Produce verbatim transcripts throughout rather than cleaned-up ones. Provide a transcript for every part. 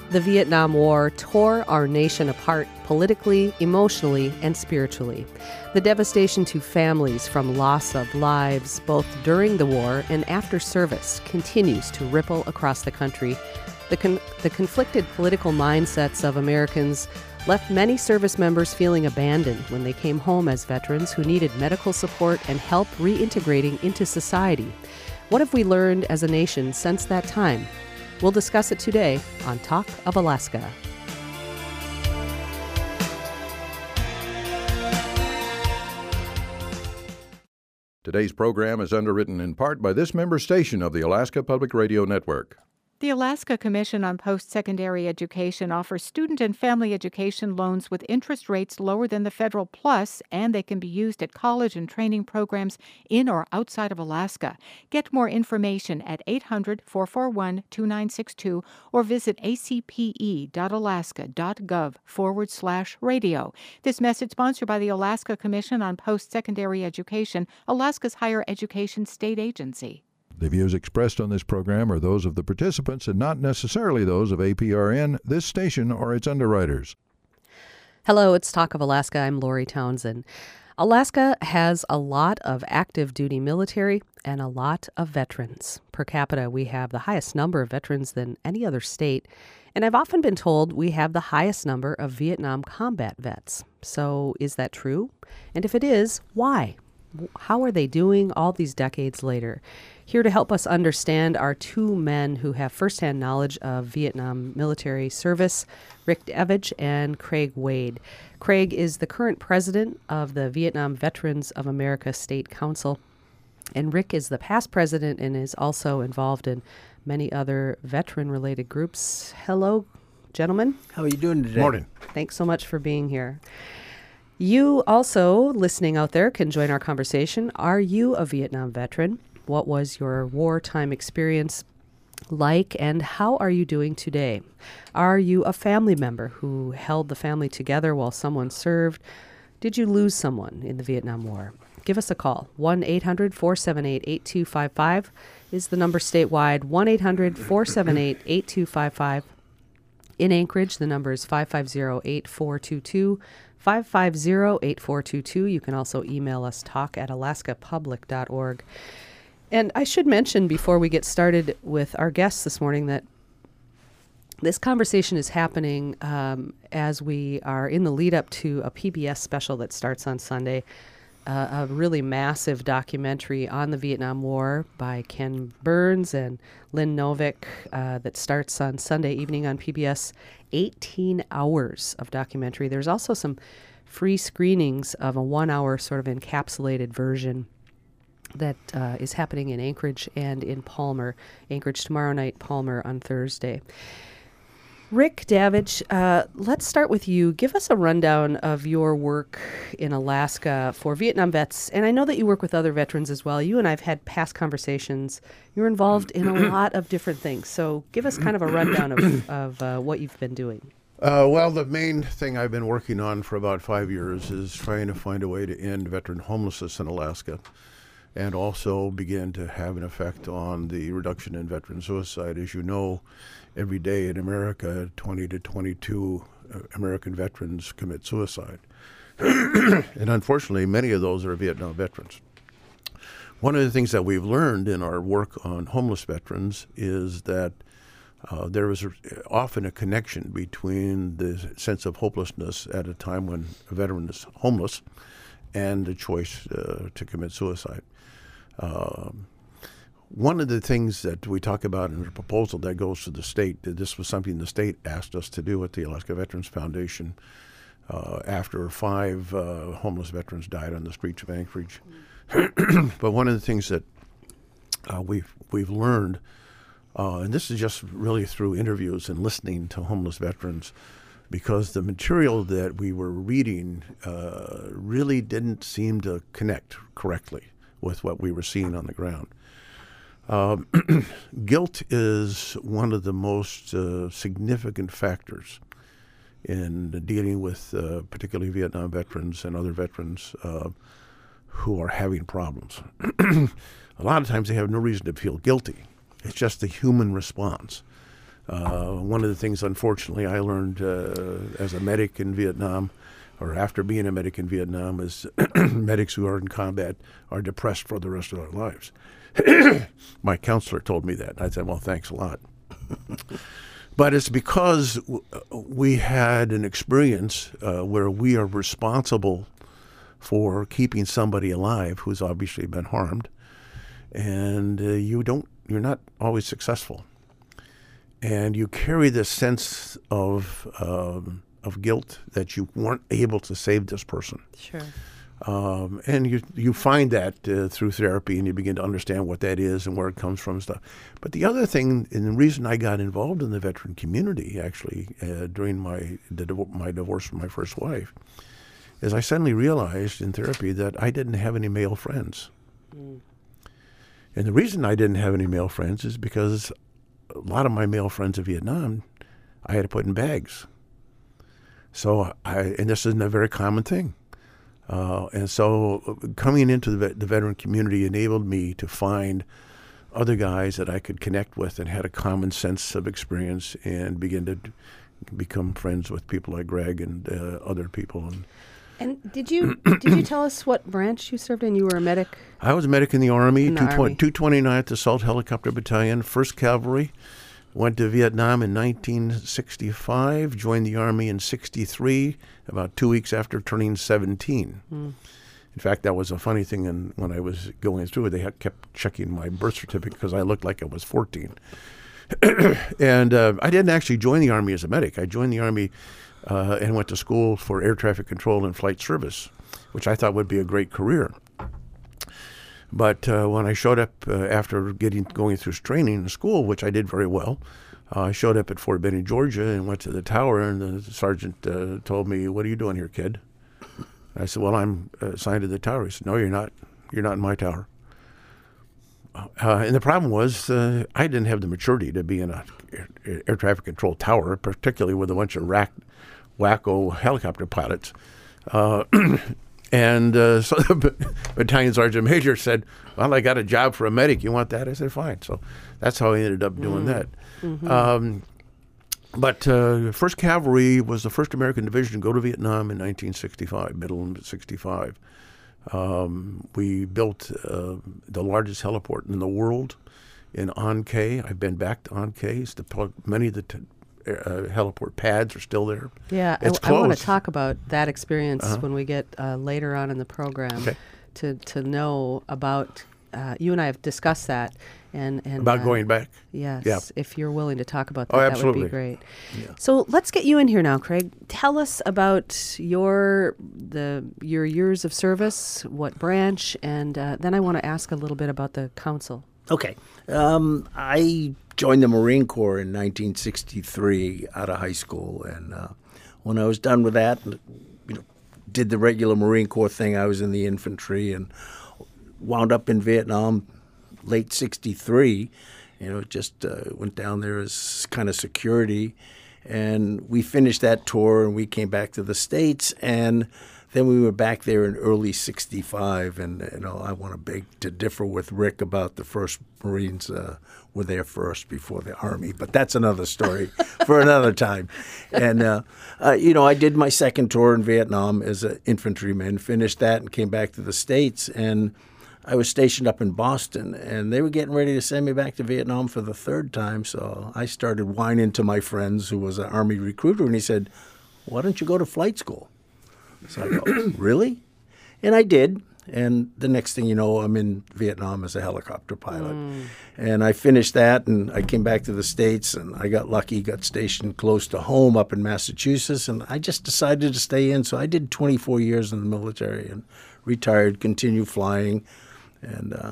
The Vietnam War tore our nation apart politically, emotionally, and spiritually. The devastation to families from loss of lives, both during the war and after service, continues to ripple across the country. The, con- the conflicted political mindsets of Americans left many service members feeling abandoned when they came home as veterans who needed medical support and help reintegrating into society. What have we learned as a nation since that time? We'll discuss it today on Talk of Alaska. Today's program is underwritten in part by this member station of the Alaska Public Radio Network. The Alaska Commission on Post-Secondary Education offers student and family education loans with interest rates lower than the federal plus, and they can be used at college and training programs in or outside of Alaska. Get more information at eight hundred, four four one, two nine six two or visit acpe.alaska.gov forward slash radio. This message sponsored by the Alaska Commission on Post-Secondary Education, Alaska's higher education state agency. The views expressed on this program are those of the participants and not necessarily those of A P R N, this station, or its underwriters. Hello, it's Talk of Alaska. I'm Lori Townsend. Alaska has a lot of active duty military and a lot of veterans. Per capita, we have the highest number of veterans than any other state. And I've often been told we have the highest number of Vietnam combat vets. So is that true? And if it is, why? How are they doing all these decades later? Here to help us understand are two men who have firsthand knowledge of Vietnam military service, Rick Davidge and Craig Wade. Craig is the current president of the Vietnam Veterans of America State Council, and Rick is the past president and is also involved in many other veteran-related groups. Hello, gentlemen. How are you doing today? Morning. Thanks so much for being here. You also, listening out there, can join our conversation. Are you a Vietnam veteran? What was your wartime experience like, and how are you doing today? Are you a family member who held the family together while someone served? Did you lose someone in the Vietnam War? Give us a call. one eight hundred, four seven eight, eight two five five is the number statewide. one eight hundred, four seven eight, eight two five five. In Anchorage, the number is five five zero, eight four two two. five five zero, eight four two two. You can also email us, talk at alaska public dot org. And I should mention before we get started with our guests this morning that this conversation is happening um, as we are in the lead up to a P B S special that starts on Sunday, uh, a really massive documentary on the Vietnam War by Ken Burns and Lynn Novick uh, that starts on Sunday evening on P B S. eighteen hours of documentary. There's also some free screenings of a one-hour sort of encapsulated version that uh, is happening in Anchorage and in Palmer. Anchorage tomorrow night, Palmer on Thursday. Rick Davidge, uh, let's start with you. Give us a rundown of your work in Alaska for Vietnam vets. And I know that you work with other veterans as well. You and I have had past conversations. You're involved in a lot of different things. So give us kind of a rundown of, of uh, what you've been doing. Uh, well, the main thing I've been working on for about five years is trying to find a way to end veteran homelessness in Alaska, and also begin to have an effect on the reduction in veteran suicide. As you know, every day in America, twenty to twenty-two uh, American veterans commit suicide. And unfortunately, many of those are Vietnam veterans. One of the things that we've learned in our work on homeless veterans is that uh, there is often a connection between the sense of hopelessness at a time when a veteran is homeless and the choice uh, to commit suicide. Um, one of the things that we talk about in the proposal that goes to the state, that this was something the state asked us to do at the Alaska Veterans Foundation uh, after five uh, homeless veterans died on the streets of Anchorage. Mm. But one of the things that uh, we've, we've learned, uh, and this is just really through interviews and listening to homeless veterans, because the material that we were reading uh, really didn't seem to connect correctly with what we were seeing on the ground. Um, guilt is one of the most uh, significant factors in dealing with uh, particularly Vietnam veterans and other veterans uh, who are having problems. A lot of times they have no reason to feel guilty. It's just the human response. Uh, one of the things, unfortunately, I learned uh, as a medic in Vietnam, or after being a medic in Vietnam, is medics who are in combat are depressed for the rest of their lives. My counselor told me that. I said, well, thanks a lot. But it's because w- we had an experience uh, where we are responsible for keeping somebody alive who's obviously been harmed, and uh, you don't, you're not always successful. And you carry this sense of um, of guilt that you weren't able to save this person. Sure. Um, and you you find that uh, through therapy, and you begin to understand what that is and where it comes from and stuff. But the other thing, and the reason I got involved in the veteran community, actually, uh, during my the, my divorce from my first wife, is I suddenly realized in therapy that I didn't have any male friends. Mm. And the reason I didn't have any male friends is because a lot of my male friends in Vietnam, I had to put in bags. So I, and this isn't a very common thing. Uh, and so coming into the, vet, the veteran community enabled me to find other guys that I could connect with and had a common sense of experience, and begin to d- become friends with people like Greg and uh, other people. And, and did you did you tell us what branch you served in? You were a medic? I was a medic in the Army, in the Army. two twenty-ninth Assault Helicopter Battalion, first Cavalry. Went to Vietnam in nineteen sixty-five, joined the Army in sixty-three, about two weeks after turning seventeen. Mm. In fact, that was a funny thing, and when I was going through it, they had kept checking my birth certificate because I looked like I was fourteen. And uh, I didn't actually join the Army as a medic. I joined the Army uh, and went to school for air traffic control and flight service, which I thought would be a great career. But uh, when I showed up uh, after getting going through training in school, which I did very well, uh, I showed up at Fort Benning, Georgia, and went to the tower, and the sergeant uh, told me, "What are you doing here, kid?" I said, "Well, I'm uh, assigned to the tower." He said, "No, you're not. You're not in my tower." Uh, and the problem was uh, I didn't have the maturity to be in a air, air traffic control tower, particularly with a bunch of rack, wacko helicopter pilots. Uh, And uh, so the battalion sergeant major said, "Well, I got a job for a medic. You want that?" I said, "Fine." So that's how I ended up doing mm. that. Mm-hmm. Um, but uh, first Cavalry was the first American division to go to Vietnam in nineteen sixty-five, middle of sixty-five. Um, we built uh, the largest heliport in the world in An Cay. I've been back to An Cay. Many of the t- Uh, heliport pads are still there. Yeah, it's I, I want to talk about that experience uh-huh. when we get uh, later on in the program. Okay. To to know about uh, you and I have discussed that and and about uh, going back. Yes, yeah. If you're willing to talk about that, oh, that absolutely. would be great. Yeah. So let's get you in here now, Craig. Tell us about your the your years of service, what branch, and uh, then I want to ask a little bit about the council. Okay, um, I joined the Marine Corps in nineteen sixty-three out of high school, and uh, when I was done with that, you know, did the regular Marine Corps thing. I was in the infantry and wound up in Vietnam late sixty-three. You know, just uh, went down there as kind of security, and we finished that tour, and we came back to the States, and then we were back there in early sixty-five, and you know I want to beg to differ with Rick about the first Marines uh, were there first before the Army, but that's another story for another time. And uh, uh, you know I did my second tour in Vietnam as an infantryman, finished that, and came back to the States, and I was stationed up in Boston, and they were getting ready to send me back to Vietnam for the third time. So I started whining to my friends, who was an Army recruiter, and he said, "Why don't you go to flight school?" So I go, "Really?" And I did. And the next thing you know, I'm in Vietnam as a helicopter pilot. Mm. And I finished that, and I came back to the States, and I got lucky, got stationed close to home up in Massachusetts, and I just decided to stay in. So I did twenty-four years in the military and retired, continued flying. And uh,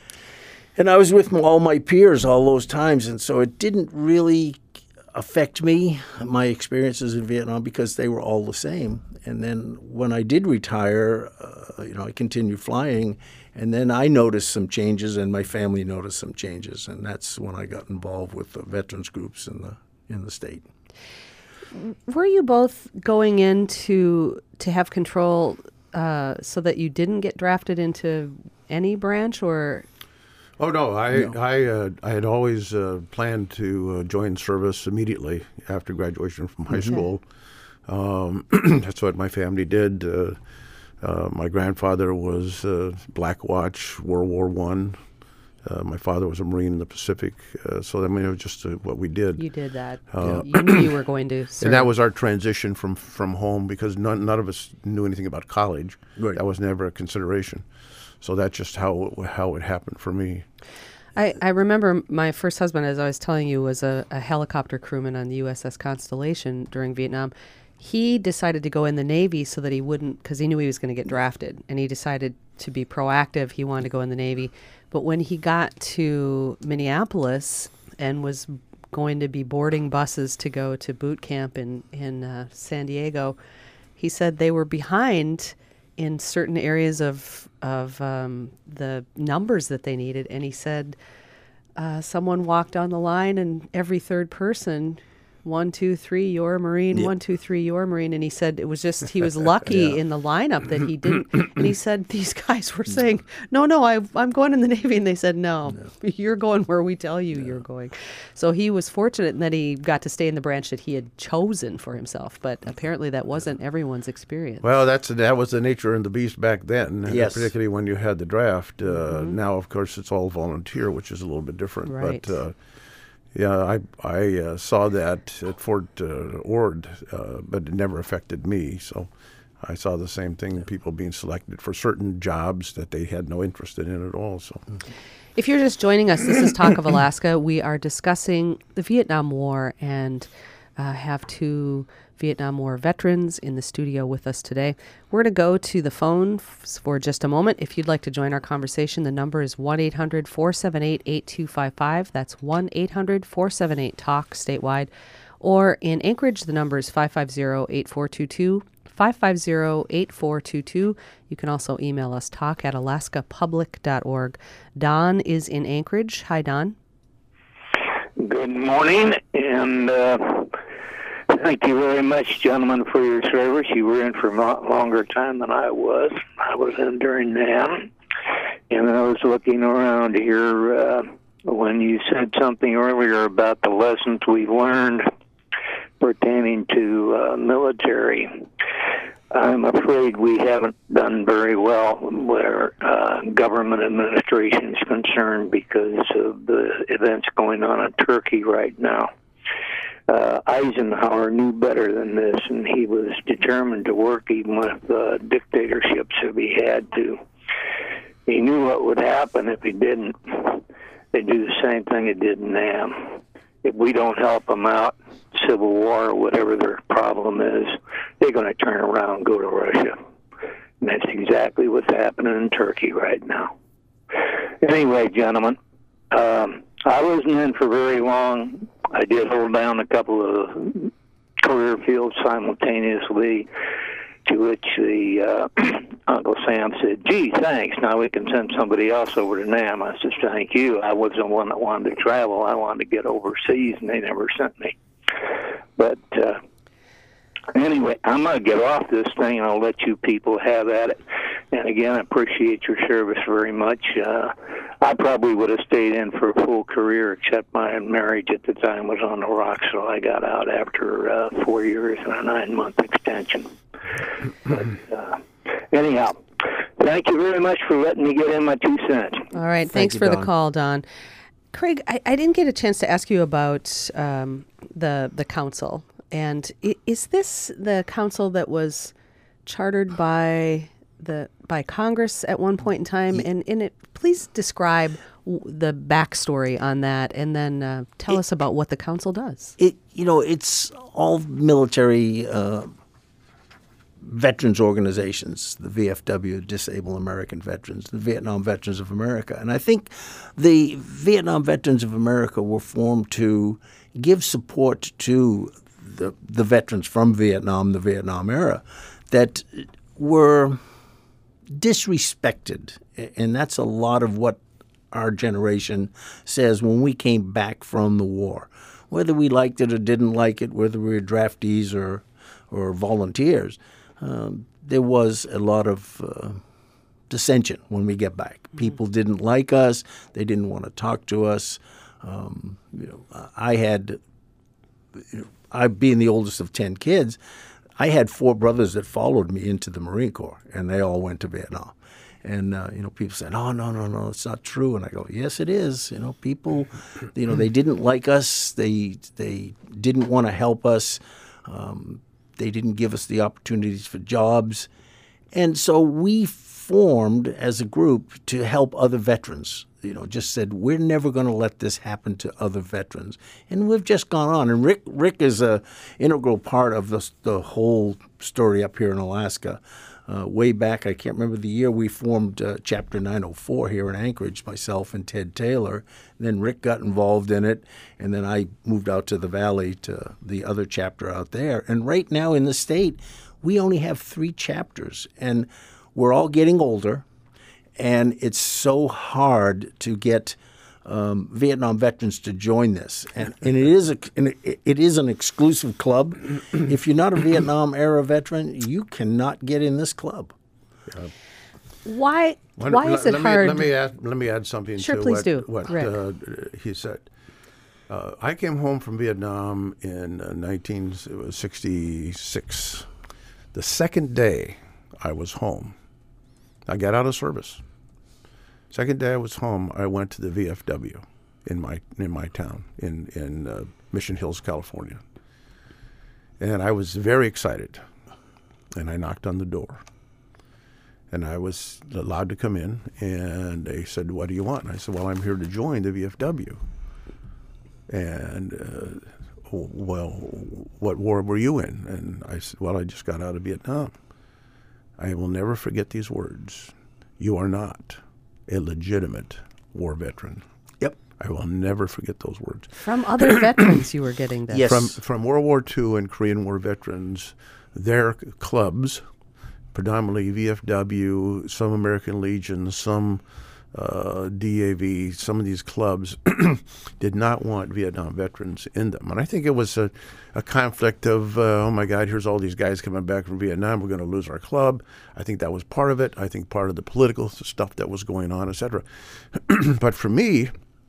and I was with all my peers all those times, and so it didn't really affect me, my experiences in Vietnam, because they were all the same. And then when I did retire, uh, you know, I continued flying, and then I noticed some changes, and my family noticed some changes, and that's when I got involved with the veterans groups in the in the state. Were you both going in to to have control uh, so that you didn't get drafted into any branch, or? Oh no, I No. I uh, I had always uh, planned to uh, join service immediately after graduation from high school. Um, that's what my family did. Uh, uh, my grandfather was uh, Black Watch, World War One. Uh, my father was a Marine in the Pacific, uh, so I mean it was just uh, what we did. You did that. Uh, you knew you were going to serve. And that was our transition from from home because none none of us knew anything about college. Right. That was never a consideration. So that's just how it, how it happened for me. I, I remember my first husband, as I was telling you, was a, a helicopter crewman on the U S S Constellation during Vietnam. He decided to go in the Navy so that he wouldn't, because he knew he was going to get drafted, and he decided to be proactive. He wanted to go in the Navy. But when he got to Minneapolis and was going to be boarding buses to go to boot camp in, in uh, San Diego, he said they were behind in certain areas of of um, the numbers that they needed. And he said uh, someone walked on the line and every third person, one, two, three, you're a Marine, Yeah. one, two, three, you're a Marine. And he said it was just, he was lucky Yeah. in the lineup that he didn't. And he said these guys were saying, no, no, I, I'm going in the Navy. And they said, no, you're going where we tell you you're going. So he was fortunate in that he got to stay in the branch that he had chosen for himself. But apparently that wasn't everyone's experience. Well, that's that was the nature and the beast back then, uh, Yes. particularly when you had the draft. Uh, Now, of course, it's all volunteer, which is a little bit different. Right. But uh, yeah, I I uh, saw that at Fort uh, Ord, uh, but it never affected me. So I saw the same thing: people being selected for certain jobs that they had no interest in at all. So. If you're just joining us, this is Talk of Alaska. We are discussing the Vietnam War and uh, have two Vietnam War veterans in the studio with us today. We're going to go to the phone f- for just a moment. If you'd like to join our conversation, the number is one eight hundred four seven eight eight two five five. That's one eight hundred four seven eight talk statewide. Or in Anchorage, the number is five five zero eight four two two. five five zero eight four two two. You can also email us, talk at alaska public dot org. Don is in Anchorage. Hi, Don. Good morning, and uh, thank you very much, gentlemen, for your service. You were in for a lot longer time than I was. I was in during NAM, and I was looking around here uh, when you said something earlier about the lessons we've learned pertaining to uh, military. I'm afraid we haven't done very well where uh, government administration is concerned because of the events going on in Turkey right now. Uh, Eisenhower knew better than this, and he was determined to work even with uh, dictatorships if he had to. He knew what would happen if he didn't. They'd do the same thing it did in NAM. If we don't help them out, civil war or whatever their problem is, they're going to turn around and go to Russia. And that's exactly what's happening in Turkey right now. Anyway, gentlemen, um, I wasn't in for very long. I did hold down a couple of career fields simultaneously, to which the uh, Uncle Sam said, gee, thanks, now we can send somebody else over to NAM. I said, thank you. I wasn't the one that wanted to travel. I wanted to get overseas, and they never sent me. But uh, anyway, I'm going to get off this thing, and I'll let you people have at it. And again, I appreciate your service very much. Uh, I probably would have stayed in for a full career, except my marriage at the time was on the rocks, so I got out after uh, four years and a nine-month extension. But uh, anyhow, thank you very much for letting me get in my two cents. All right. Thank Thanks you, for the Don. call, Don. Craig, I, I didn't get a chance to ask you about um, the the council. And i- is this the council that was chartered by the by Congress at one point in time? And, and it, please describe w- the backstory on that, and then uh, tell us about what the council does. It you know it's all military uh, veterans organizations, the V F W, Disabled American Veterans, the Vietnam Veterans of America, and I think the Vietnam Veterans of America were formed to give support to the the veterans from Vietnam, the Vietnam era, that were disrespected, and that's a lot of what our generation says when we came back from the war. Whether we liked it or didn't like it, whether we were draftees or or volunteers, um, there was a lot of uh, dissension when we get back. People didn't like us. They didn't want to talk to us. Um, you know, I had, you know, I being the oldest of ten kids, I had four brothers that followed me into the Marine Corps, and they all went to Vietnam. And, uh, you know, people said, oh, no, no, no, it's not true. And I go, yes, it is. You know, people, you know, they didn't like us. They they didn't want to help us. Um, they didn't give us the opportunities for jobs. And so we formed as a group to help other veterans. You know, just said, we're never going to let this happen to other veterans. And we've just gone on. And Rick Rick is a integral part of the, the whole story up here in Alaska. Uh, way back, I can't remember the year, we formed uh, Chapter nine oh four here in Anchorage, myself and Ted Taylor. And then Rick got involved in it, and then I moved out to the Valley to the other chapter out there. And right now in the state, we only have three chapters, and we're all getting older, and it's so hard to get um, Vietnam veterans to join this. And, and it is a, and it, it is an exclusive club. If you're not a Vietnam-era veteran, you cannot get in this club. Yeah. Why Let- Why let- is it let hard? Me, let, me add, let me add something Sure, to please what, do, what Rick. uh, he said. Uh, I came home from Vietnam in uh, nineteen sixty-six. The second day I was home, I got out of service. Second day I was home, I went to the V F W in my in my town in in uh, Mission Hills, California, and I was very excited. And I knocked on the door, and I was allowed to come in. And they said, "What do you want?" And I said, "Well, I'm here to join the V F W." And uh, well, what war were you in? And I said, "Well, I just got out of Vietnam." I will never forget these words. You are not a legitimate war veteran. Yep. I will never forget those words. From other veterans you were getting this. Yes. From from World War Two and Korean War veterans, their clubs, predominantly V F W, some American Legion, some uh, D A V, some of these clubs did not want Vietnam veterans in them. And I think it was a, a conflict of, uh, oh my God, here's all these guys coming back from Vietnam, we're going to lose our club. I think that was part of it. I think part of the political stuff that was going on, et cetera. But for me,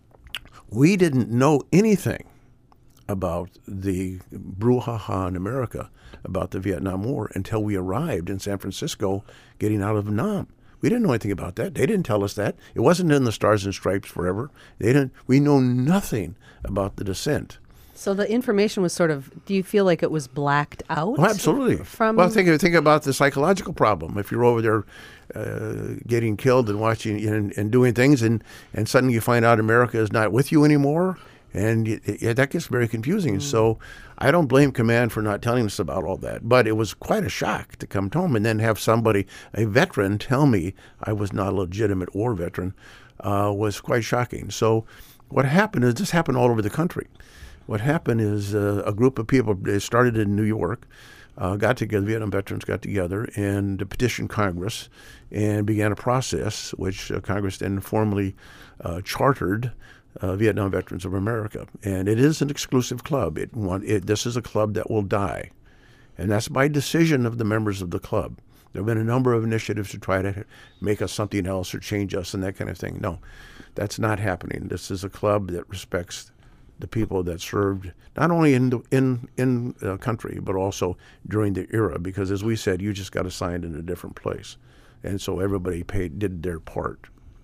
we didn't know anything about the brouhaha in America about the Vietnam War until we arrived in San Francisco getting out of Nam. We didn't know anything about that. They didn't tell us that. It wasn't in the Stars and Stripes forever. They didn't. We know nothing about the descent. So the information was sort of, do you feel like it was blacked out? Oh, absolutely. From Well, think think about the psychological problem. If you're over there uh, getting killed and watching and, and doing things, and, and suddenly you find out America is not with you anymore, and it, it, that gets very confusing. Mm. So I don't blame Command for not telling us about all that, but it was quite a shock to come home and then have somebody, a veteran, tell me I was not a legitimate war veteran. Uh, was quite shocking. So what happened is this happened all over the country. What happened is uh, a group of people, they started in New York, uh, got together, Vietnam veterans got together and petitioned Congress and began a process which uh, Congress then formally uh, chartered uh, Vietnam Veterans of America. And it is an exclusive club. It, want, it This is a club that will die. And that's by decision of the members of the club. There have been a number of initiatives to try to make us something else or change us and that kind of thing. No, that's not happening. This is a club that respects the people that served not only in the in in uh, country but also during the era, because as we said, you just got assigned in a different place, and so everybody paid did their part.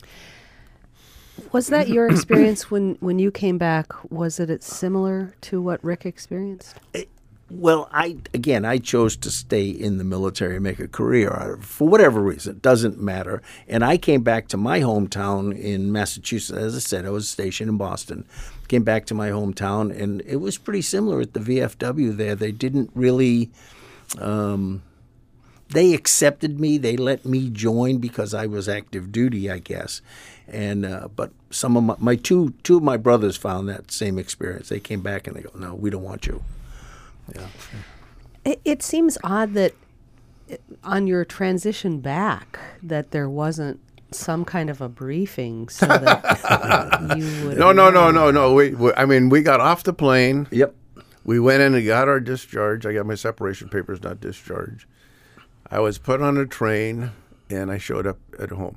Was that your experience when, when you came back? Was it similar to what Rick experienced? It, well, I again, I chose to stay in the military and make a career out of it for whatever reason. It doesn't matter. And I came back to my hometown in Massachusetts. As I said, I was stationed in Boston. Came back to my hometown, and it was pretty similar at the V F W there. They didn't really um, – they accepted me. They let me join because I was active duty, I guess. And uh, but some of my, my two two of my brothers found that same experience. They came back and they go, "No, we don't want you." Yeah. It, it seems odd that on your transition back that there wasn't some kind of a briefing so that you would. No, no, no, no, no. We, we, I mean, we got off the plane. Yep. We went in and got our discharge. I got my separation papers, not discharge. I was put on a train and I showed up at home.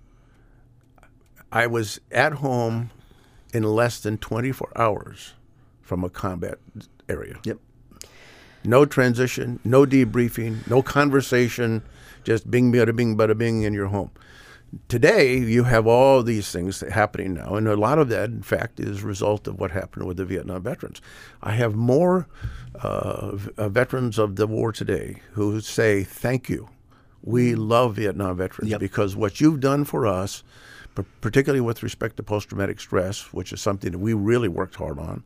I was at home in less than twenty-four hours from a combat area. Yep. No transition, no debriefing, no conversation, just bing, bada, bing, bada, bing, in your home. Today, you have all these things happening now, and a lot of that, in fact, is a result of what happened with the Vietnam veterans. I have more uh, v- uh, veterans of the war today who say, thank you. We love Vietnam veterans Yep. because what you've done for us, p- particularly with respect to post-traumatic stress, which is something that we really worked hard on,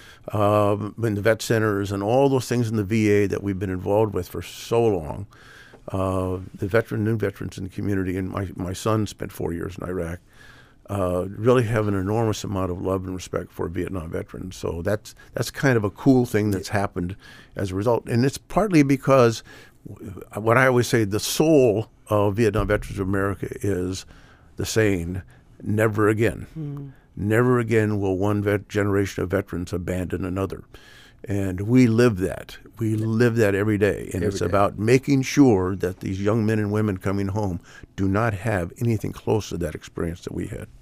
uh, in the vet centers and all those things in the V A that we've been involved with for so long, uh, the veteran, new veterans in the community, and my, my son spent four years in Iraq, uh, really have an enormous amount of love and respect for Vietnam veterans. So that's that's kind of a cool thing that's happened as a result. And it's partly because what I always say, the soul of Vietnam Veterans of America is the saying, never again. Mm. Never again will one vet- generation of veterans abandon another. And we live that. We live that every day. And Every it's day. about making sure that these young men and women coming home do not have anything close to that experience that we had.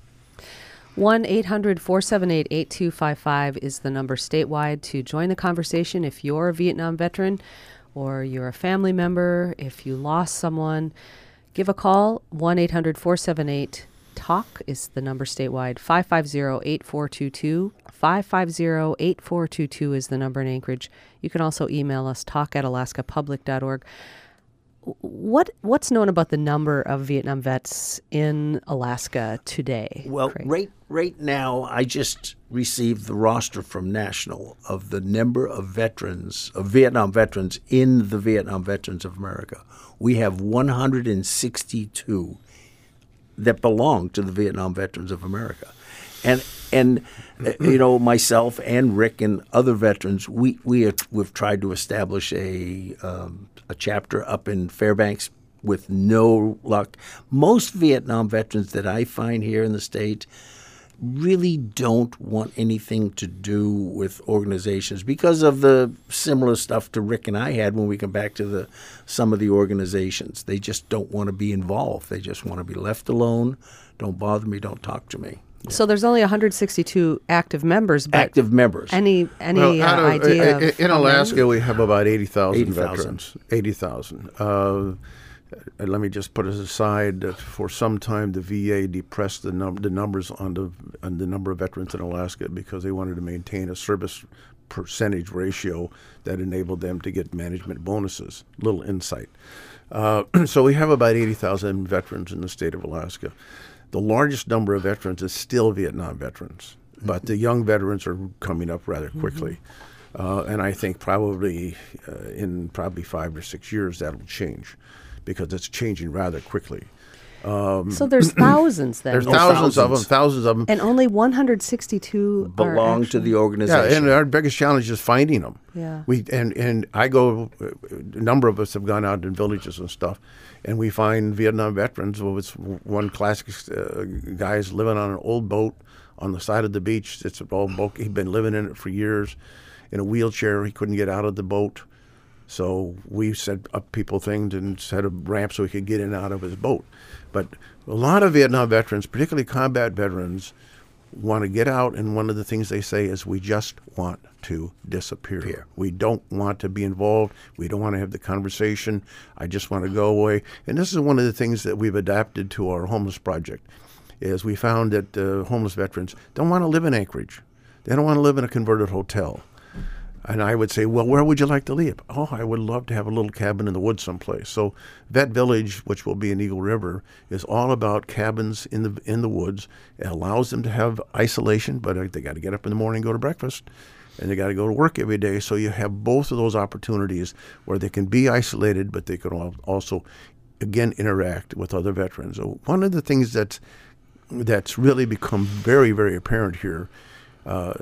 one eight hundred four seven eight eight two five five is the number statewide to join the conversation if you're a Vietnam veteran or you're a family member. If you lost someone, give a call. one eight hundred four seven eight talk is the number statewide. five five zero eight four two two. five five zero eight four two two is the number in Anchorage. You can also email us, talk at alaska public dot org. What What's known about the number of Vietnam vets in Alaska today? Well, Craig? right right now, I just received the roster from National of the number of veterans, of Vietnam veterans in the Vietnam Veterans of America. We have one hundred sixty-two that belong to the Vietnam Veterans of America. And, and uh, you know, myself and Rick and other veterans, we, we have, we've tried to establish a, um, a chapter up in Fairbanks with no luck. Most Vietnam veterans that I find here in the state really don't want anything to do with organizations because of the similar stuff to Rick and I had when we come back to the some of the organizations. They just don't want to be involved. They just want to be left alone. Don't bother me. Don't talk to me. So there's only one hundred sixty-two active members. But Active members. Any any Well, uh, out of- idea? uh, of in how Alaska, many? we have about eighty thousand eighty thousand. veterans. eighty thousand. Uh, and let me just put it aside that for some time the V A depressed the, num- the numbers on the, on the number of veterans in Alaska because they wanted to maintain a service percentage ratio that enabled them to get management bonuses. Little insight. Uh, so we have about eighty thousand veterans in the state of Alaska. The largest number of veterans is still Vietnam veterans, but the young veterans are coming up rather quickly. Uh, and I think probably uh, in probably five or six years that'll change because it's changing rather quickly. Um, So there's thousands then. there's Oh, thousands, of them, thousands. thousands of them. And only one hundred sixty-two are belong to actually- the Yeah, organization. and our biggest challenge is finding them. Yeah. We and and I go. A number of us have gone out in villages and stuff, and we find Vietnam veterans. Well, it's one classic uh, guy's living on an old boat on the side of the beach. It's an old boat. He'd been living in it for years, in a wheelchair. He couldn't get out of the boat, so we set up people things and set a ramp so he could get in and out of his boat. But a lot of Vietnam veterans, particularly combat veterans, want to get out, and one of the things they say is, we just want to disappear. Disappear. We don't want to be involved. We don't want to have the conversation. I just want to go away. And this is one of the things that we've adapted to our homeless project, is we found that uh, homeless veterans don't want to live in Anchorage. They don't want to live in a converted hotel. And I would say, well, where would you like to live? Oh, I would love to have a little cabin in the woods someplace. So Vet Village, which will be in Eagle River, is all about cabins in the in the woods. It allows them to have isolation, but they got to get up in the morning and go to breakfast, and they got to go to work every day. So you have both of those opportunities where they can be isolated, but they can al- also, again, interact with other veterans. So one of the things that's, that's really become very, very apparent here uh,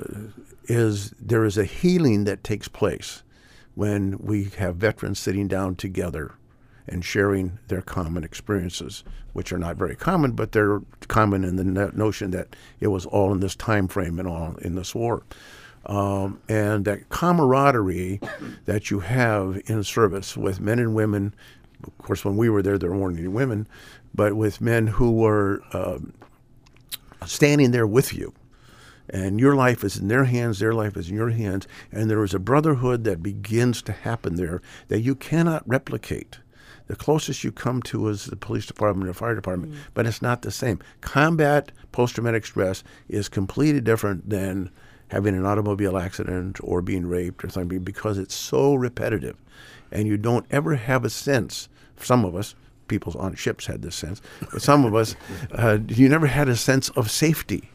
is there is a healing that takes place when we have veterans sitting down together and sharing their common experiences, which are not very common, but they're common in the no- notion that it was all in this time frame and all in this war. Um, and that camaraderie that you have in service with men and women of course, when we were there, there weren't any women, but with men who were um, standing there with you. And your life is in their hands, their life is in your hands, and there is a brotherhood that begins to happen there that you cannot replicate. The closest you come to is the police department or fire department, mm. but it's not the same. Combat post-traumatic stress is completely different than having an automobile accident or being raped or something, because it's so repetitive. And you don't ever have a sense, some of us, people on ships had this sense, but some of us, uh, you never had a sense of safety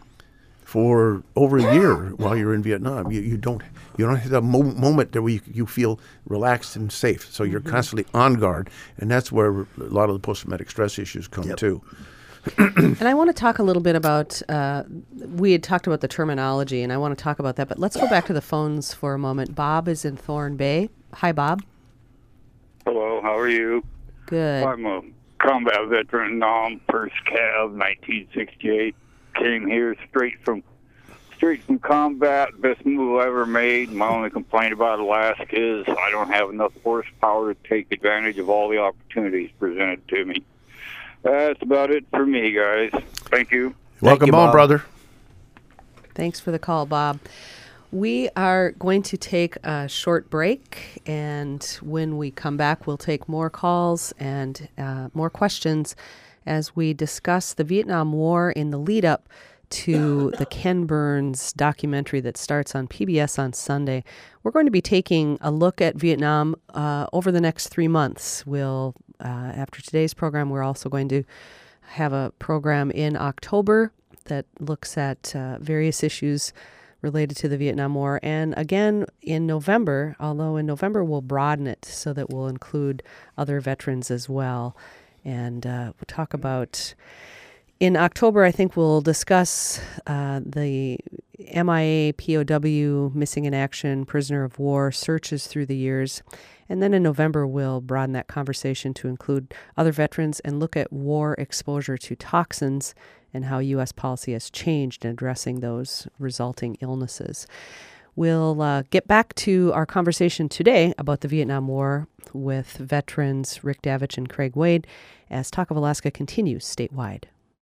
for over a year while you're in Vietnam. You, you don't you don't have a mo- moment there where you, you feel relaxed and safe. So you're mm-hmm. constantly on guard, and that's where a lot of the post-traumatic stress issues come yep. too. And I want to talk a little bit about, uh, we had talked about the terminology, and I want to talk about that, but let's go back to the phones for a moment. Bob is in Thorn Bay. Hi, Bob. Hello, how are you? Good. I'm a combat veteran, um, first Cav, nineteen sixty-eight. Came here straight from straight from combat. Best move I ever made. My only complaint about Alaska is I don't have enough horsepower to take advantage of all the opportunities presented to me. That's about it for me, guys. Thank you. Welcome you, on, Bob. brother. Thanks for the call, Bob. We are going to take a short break, and when we come back, we'll take more calls and uh, more questions as we discuss the Vietnam War in the lead up to the Ken Burns documentary that starts on P B S on Sunday. We're going to be taking a look at Vietnam uh, over the next three months. We'll, uh, after today's program, we're also going to have a program in October that looks at uh, various issues related to the Vietnam War. And again, in November, although in November we'll broaden it so that we'll include other veterans as well. And uh, we'll talk about, in October, I think we'll discuss uh, the M I A, P O W, missing in action, prisoner of war, searches through the years. And then in November, we'll broaden that conversation to include other veterans and look at war exposure to toxins and how U S policy has changed in addressing those resulting illnesses. We'll uh, get back to our conversation today about the Vietnam War with veterans Rick Davich and Craig Wade as Talk of Alaska continues statewide.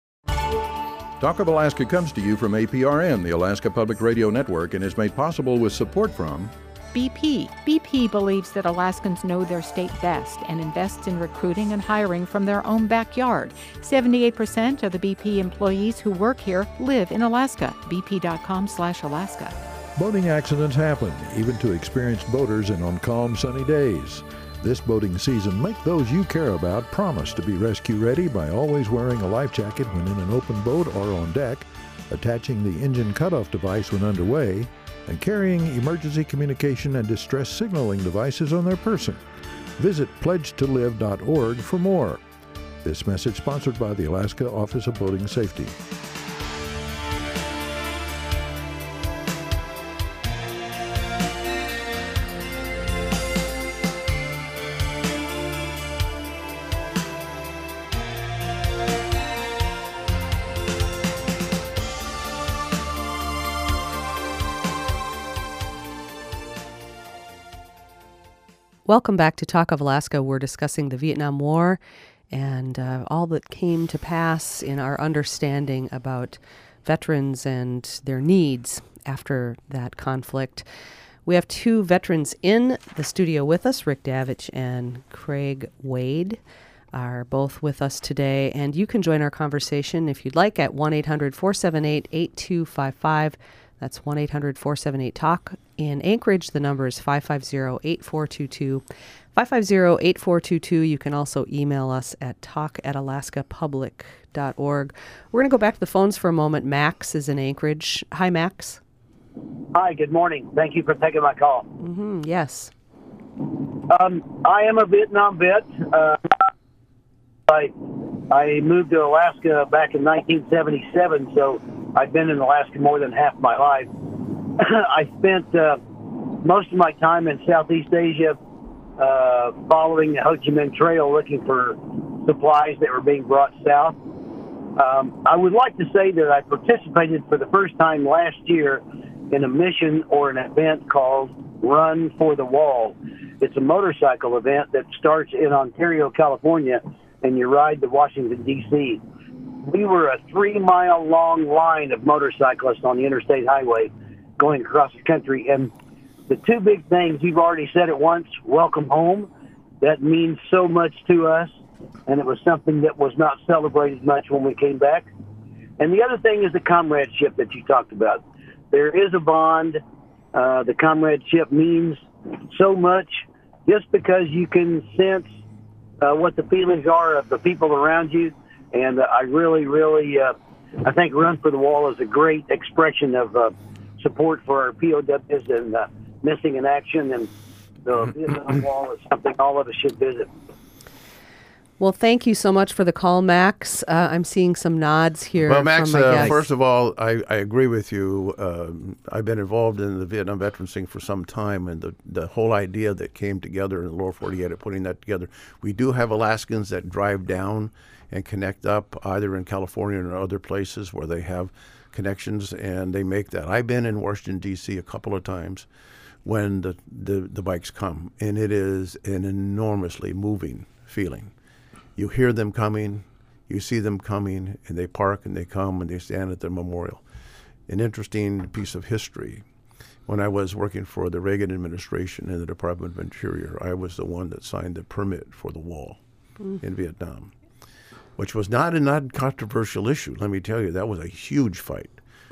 Talk of Alaska comes to you from A P R N, the Alaska Public Radio Network, and is made possible with support from B P. B P believes that Alaskans know their state best and invests in recruiting and hiring from their own backyard. seventy-eight percent of the B P employees who work here live in Alaska. B P dot com slash Alaska. Boating accidents happen, even to experienced boaters and on calm, sunny days. This boating season, make those you care about promise to be rescue ready by always wearing a life jacket when in an open boat or on deck, attaching the engine cutoff device when underway, and carrying emergency communication and distress signaling devices on their person. Visit pledge to live dot org for more. This message sponsored by the Alaska Office of Boating Safety. Welcome back to Talk of Alaska. We're discussing the Vietnam War and uh, all that came to pass in our understanding about veterans and their needs after that conflict. We have two veterans in the studio with us. Rick Davich and Craig Wade are both with us today, and you can join our conversation if you'd like at one eight hundred four seven eight eight two five five. That's one eight hundred four seven eight talk. In Anchorage, the number is five five zero eight four two two. five five zero eight four two two. You can also email us at talk at alaska public dot org. We're going to go back to the phones for a moment. Max is in Anchorage. Hi, Max. Hi, good morning. Thank you for taking my call. Mm-hmm, yes. Um, I am a Vietnam vet. Uh, I, I moved to Alaska back in nineteen seventy-seven, so I've been in Alaska more than half my life. I spent uh, most of my time in Southeast Asia uh, following the Ho Chi Minh Trail looking for supplies that were being brought south. Um, I would like to say that I participated for the first time last year in a mission or an event called Run for the Wall. It's a motorcycle event that starts in Ontario, California, and you ride to Washington, D C We were a three-mile-long line of motorcyclists on the interstate highway going across the country. And the two big things, you've already said it once, welcome home. That means so much to us, and it was something that was not celebrated much when we came back. And the other thing is the comradeship that you talked about. There is a bond. Uh, the comradeship means so much just because you can sense uh, what the feelings are of the people around you. And uh, I really, really, uh, I think Run for the Wall is a great expression of uh, support for our P O Ws and uh, missing in action. And the Vietnam Wall is something all of us should visit. Well, thank you so much for the call, Max. Uh, I'm seeing some nods here. Well, Max, from my uh, guests. first of all, I, I agree with you. Um, I've been involved in the Vietnam Veterans thing for some time, and the, the whole idea that came together in the lower forty-eight of putting that together. We do have Alaskans that drive down and connect up either in California or other places where they have connections, and they make that. I've been in Washington, D C a couple of times when the, the, the bikes come, and it is an enormously moving feeling. You hear them coming, you see them coming, and they park and they come and they stand at the memorial. An interesting piece of history. When I was working for the Reagan administration in the Department of Interior, I was the one that signed the permit for the wall mm. in Vietnam, which was not a non-controversial issue. Let me tell you, that was a huge fight.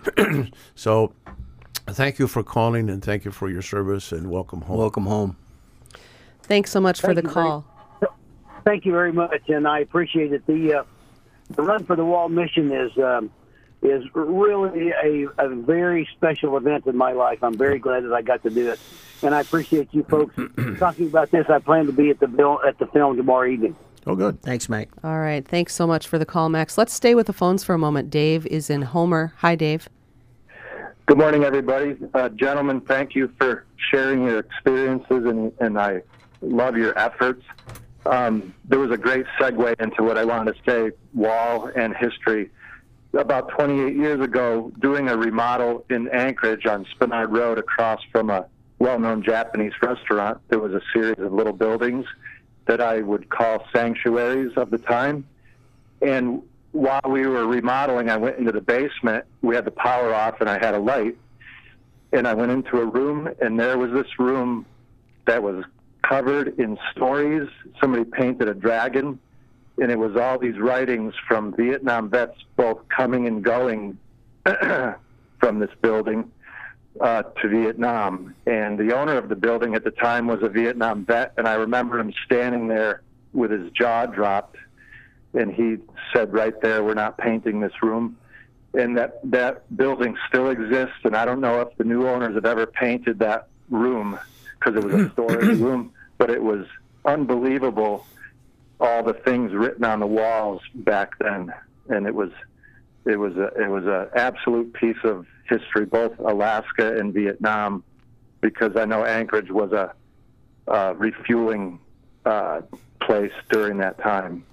So thank you for calling, and thank you for your service, and welcome home. Welcome home. Thanks so much for Thank the you very- call. Thank you very much, and I appreciate it. The uh, the Run for the Wall mission is um, is really a, a very special event in my life. I'm very glad that I got to do it, and I appreciate you folks talking about this. I plan to be at the film, at the film tomorrow evening. Oh, good. Thanks, Mike. All right. Thanks so much for the call, Max. Let's stay with the phones for a moment. Dave is in Homer. Hi, Dave. Good morning, everybody. Uh, gentlemen, thank you for sharing your experiences, and, and I love your efforts. Um, there was a great segue into what I wanted to say, wall and history. About twenty-eight years ago, doing a remodel in Anchorage on Spenard Road across from a well-known Japanese restaurant, there was a series of little buildings that I would call sanctuaries of the time. And while we were remodeling, I went into the basement. We had the power off, and I had a light. And I went into a room, and there was this room that was covered in stories. Somebody painted a dragon, and it was all these writings from Vietnam vets, both coming and going from this building uh, to Vietnam. And the owner of the building at the time was a Vietnam vet, and I remember him standing there with his jaw dropped, and he said right there, "We're not painting this room." And that, that building still exists, and I don't know if the new owners have ever painted that room, because it was a storage room, but it was unbelievable, all the things written on the walls back then, and it was it was a, it was an absolute piece of history, both Alaska and Vietnam, because I know Anchorage was a uh, refueling uh, place during that time.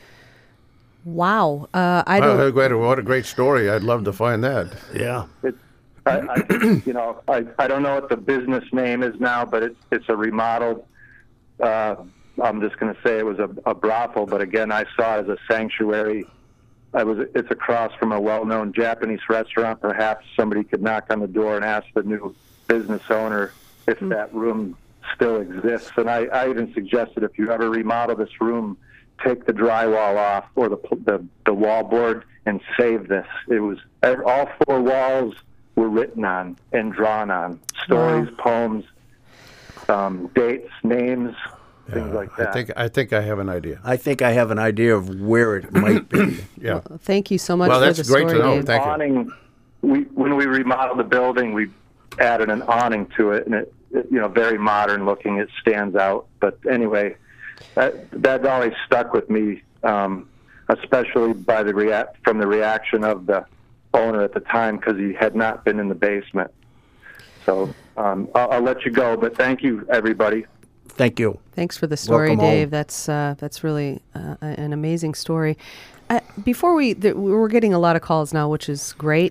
Wow. Uh, I don't. Oh, what a great story. I'd love to find that. Yeah. It's, I, I, you know, I, I don't know what the business name is now, but it's it's a remodeled. Uh, I'm just going to say it was a, a brothel, but again, I saw it as a sanctuary. I was. It's across from a well-known Japanese restaurant. Perhaps somebody could knock on the door and ask the new business owner if mm. that room still exists. And I, I even suggested if you ever remodel this room, take the drywall off or the the, the wall board and save this. It was all four walls were written on and drawn on. Stories, wow. poems, um, dates, names, yeah, things like that. I think I think I have an idea. I think I have an idea of where it might be. Yeah. Well, thank you so much well, for that's the great story, to know. Dave. Thank awning, you. We, when we remodeled the building, we added an awning to it, and it, it you know, very modern looking. It stands out. But anyway, that that always stuck with me, um, especially by the react from the reaction of the owner at the time, because he had not been in the basement. So um, I'll, I'll let you go, but thank you, everybody. Thank you. Thanks for the story, Welcome Dave. home. That's uh, that's really uh, an amazing story. Uh, before we, th- we're getting a lot of calls now, which is great.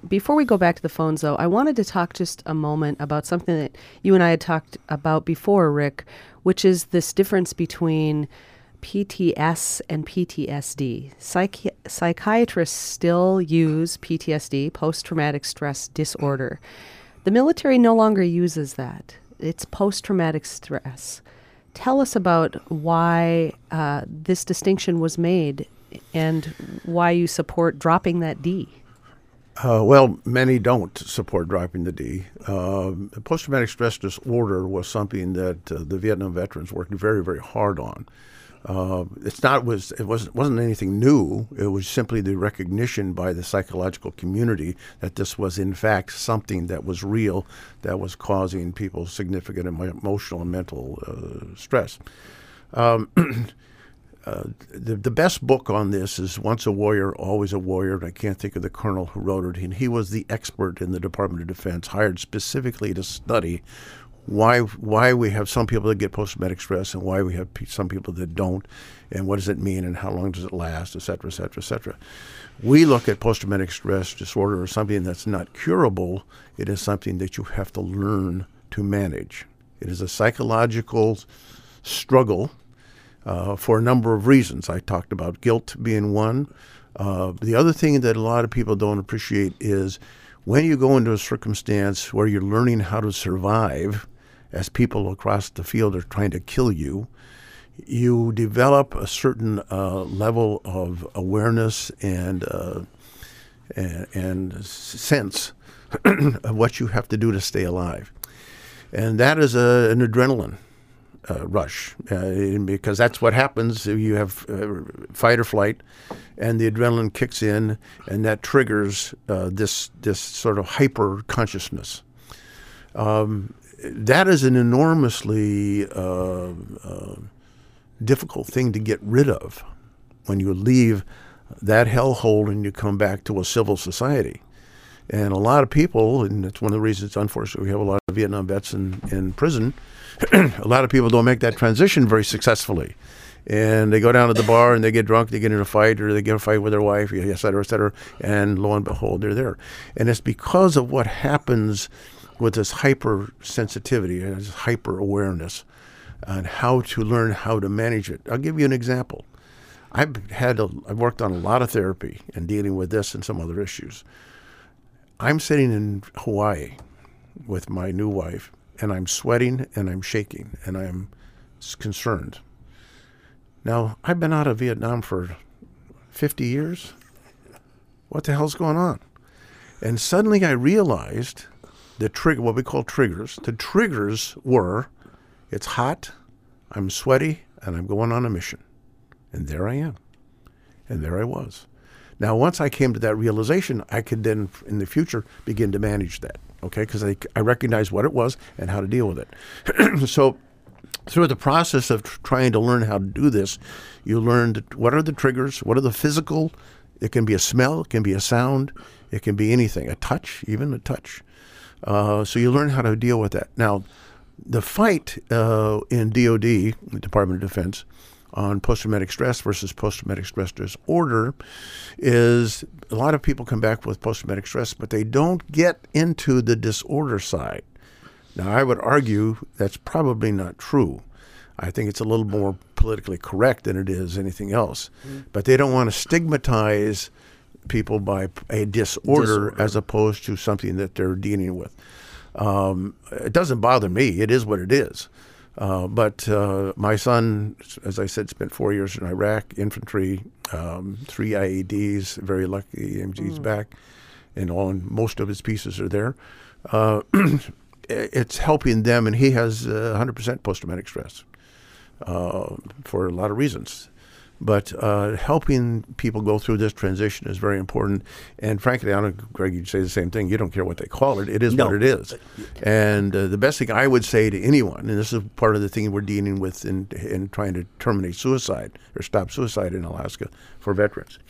before we go back to the phones, though, I wanted to talk just a moment about something that you and I had talked about before, Rick, which is this difference between P T S and P T S D. Psychi- psychiatrists still use P T S D, post-traumatic stress disorder. The military no longer uses that. It's post-traumatic stress. Tell us about why uh, this distinction was made and why you support dropping that D. Uh, well, many don't support dropping the D. Uh, post-traumatic stress disorder was something that uh, the Vietnam veterans worked very, very hard on. Uh, it's not was it wasn't wasn't anything new. It was simply the recognition by the psychological community that this was in fact something that was real, that was causing people significant emotional and mental uh, stress. Um, uh, the the best book on this is Once a Warrior, Always a Warrior. And I can't think of the colonel who wrote it. And he was the expert in the Department of Defense, hired specifically to study why why we have some people that get post-traumatic stress and why we have p- some people that don't, and what does it mean and how long does it last, et cetera, et cetera, et cetera. We look at post-traumatic stress disorder as something that's not curable. It is something that you have to learn to manage. It is a psychological struggle uh, for a number of reasons. I talked about guilt being one. Uh, the other thing that a lot of people don't appreciate is when you go into a circumstance where you're learning how to survive, as people across the field are trying to kill you, you develop a certain uh, level of awareness and, uh, and and sense of what you have to do to stay alive. And that is a, an adrenaline uh, rush, uh, because that's what happens. You have uh, fight or flight, and the adrenaline kicks in, and that triggers uh, this this sort of hyper consciousness. Um, that is an enormously uh, uh, difficult thing to get rid of when you leave that hellhole and you come back to a civil society. And a lot of people, and it's one of the reasons, unfortunately, we have a lot of Vietnam vets in, in prison, a lot of people don't make that transition very successfully. And they go down to the bar and they get drunk, they get in a fight, or they get in a fight with their wife, et cetera, et cetera, and lo and behold, they're there. And it's because of what happens with this hypersensitivity and this hyper-awareness and how to learn how to manage it. I'll give you an example. I've had a, I've worked on a lot of therapy and dealing with this and some other issues. I'm sitting in Hawaii with my new wife, and I'm sweating and I'm shaking and I'm concerned. Now, I've been out of Vietnam for fifty years. What the hell's going on? And suddenly I realized the trigger, what we call triggers, the triggers were, it's hot, I'm sweaty, and I'm going on a mission. And there I am. And there I was. Now, once I came to that realization, I could then, in the future, begin to manage that, okay? Because I, I recognized what it was and how to deal with it. So through the process of tr- trying to learn how to do this, you learned what are the triggers, what are the physical, it can be a smell, it can be a sound, it can be anything, a touch, even a touch. Uh, so you learn how to deal with that. Now, the fight uh, in D O D, the Department of Defense, on post-traumatic stress versus post-traumatic stress disorder is a lot of people come back with post-traumatic stress, but they don't get into the disorder side. Now, I would argue that's probably not true. I think it's a little more politically correct than it is anything else. Mm-hmm. But they don't want to stigmatize people by a disorder, disorder as opposed to something that they're dealing with. Um, it doesn't bother me. It is what it is. Uh, but uh, my son, as I said, spent four years in Iraq, infantry, um, three I E Ds, very lucky, he's mm. back, and all, and most of his pieces are there. Uh, it's helping them, and he has uh, one hundred percent post-traumatic stress uh, for a lot of reasons. But uh, helping people go through this transition is very important. And frankly, I don't know, Greg, you'd say the same thing. You don't care what they call it. It is no. what it is. And uh, the best thing I would say to anyone, and this is part of the thing we're dealing with in, in trying to terminate suicide or stop suicide in Alaska for veterans.